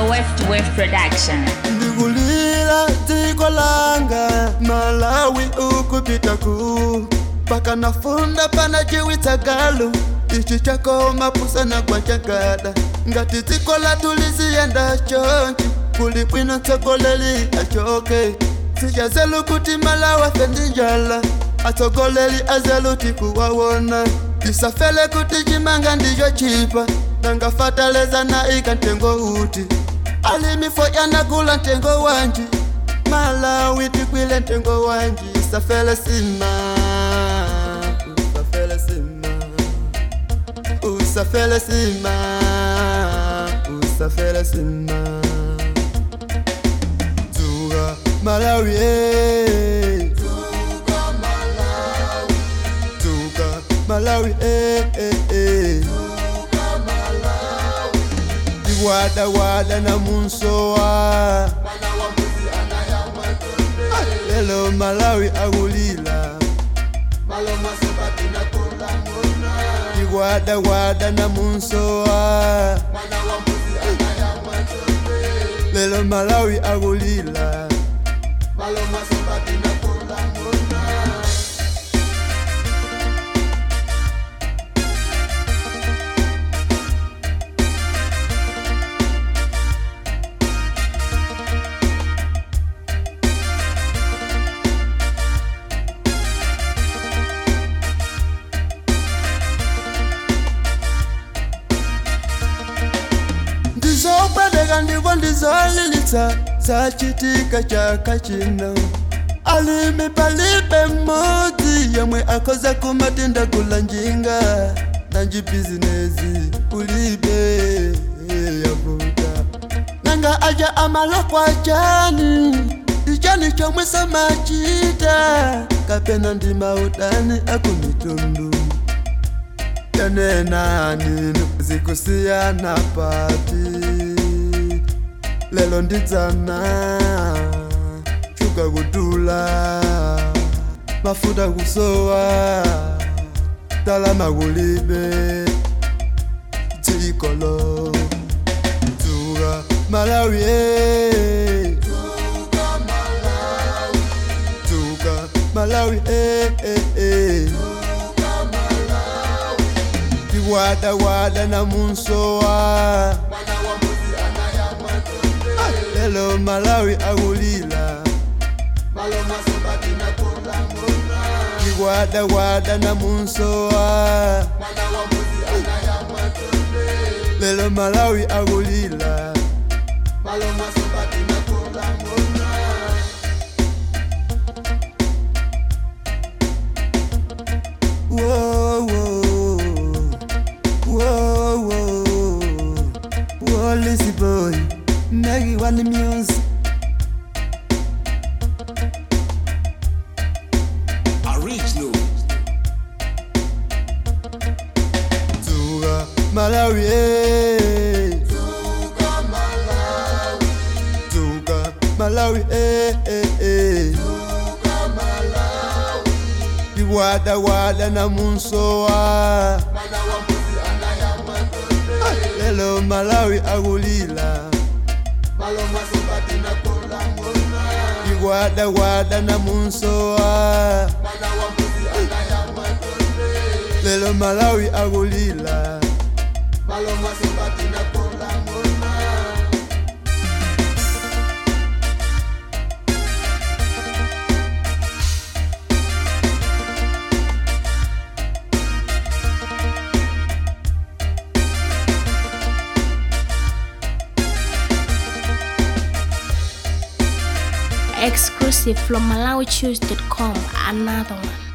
Weft Wave Production. Ndigulila tiko langa Malawi ukupita ku paka nafunda pana jiwita galu ichi chako mapusa na kwa chakada ngati tiko la tulisi yenda chonchi kulipwina togoleli achoke sijazelu kuti Malawi fendinjala atogoleli azelu tikuwawona isafele kuti jimanga ndijo chipa nanga fataleza na ikantengo uti alimifo yanagula ntengo wanji Malawi tikwile ntengo wanji isafele sima usafele sima usafele sima usafele sima Tuga Malawi Tuga Malawi Tuga Malawi Wada wada na munsoa Wana wa mbuzi anayamatonde Lelo Malawi agulila Malo masabati na kula muna Wada wada na munsoa Wana wa mbuzi anayamatonde Lelo Malawi agulila Malo masabati na kula muna Zopedeka ndiko ndizolilitsa zachitika chaka chino alimi palibe mmodzi yemwe akoza kumatinda kula njinga nanji bizinesi ulibe yavuta nanga aja amalokwa chani ichani chomwe samachita kapena ndi maudani akumitundu yanena nino zikusiyana pati lelo ndidzana chuka kutula mafuta kusowa talama kulibe dzikolo Tuga Malawi Tuga Malawi Tuga Malawi Wada wada na munsoa Wana wa mbuzi anayamatonde Lelo Malawi agulila Malo masabati na kula muna Wada wada na munsoa Wana wa mbuzi anayamatonde Lelo Malawi agulila Malo masabati na kula muna Whoa, whoa Whoa, whoa, whoa, lazy boy, Maggie want the music. Original. Tuga Malawi, Tuga Malawi, Tuga Malawi, Tuga Malawi. Wada wada na munsoa. Lelo Malawi agulila Malo masabati na kula muna Wada wada na munsoa Wana wa mbuzi anayamatonde Lelo Malawi agulila Malo masabati na kula muna Exclusive from MalawiChoose.com. Another one.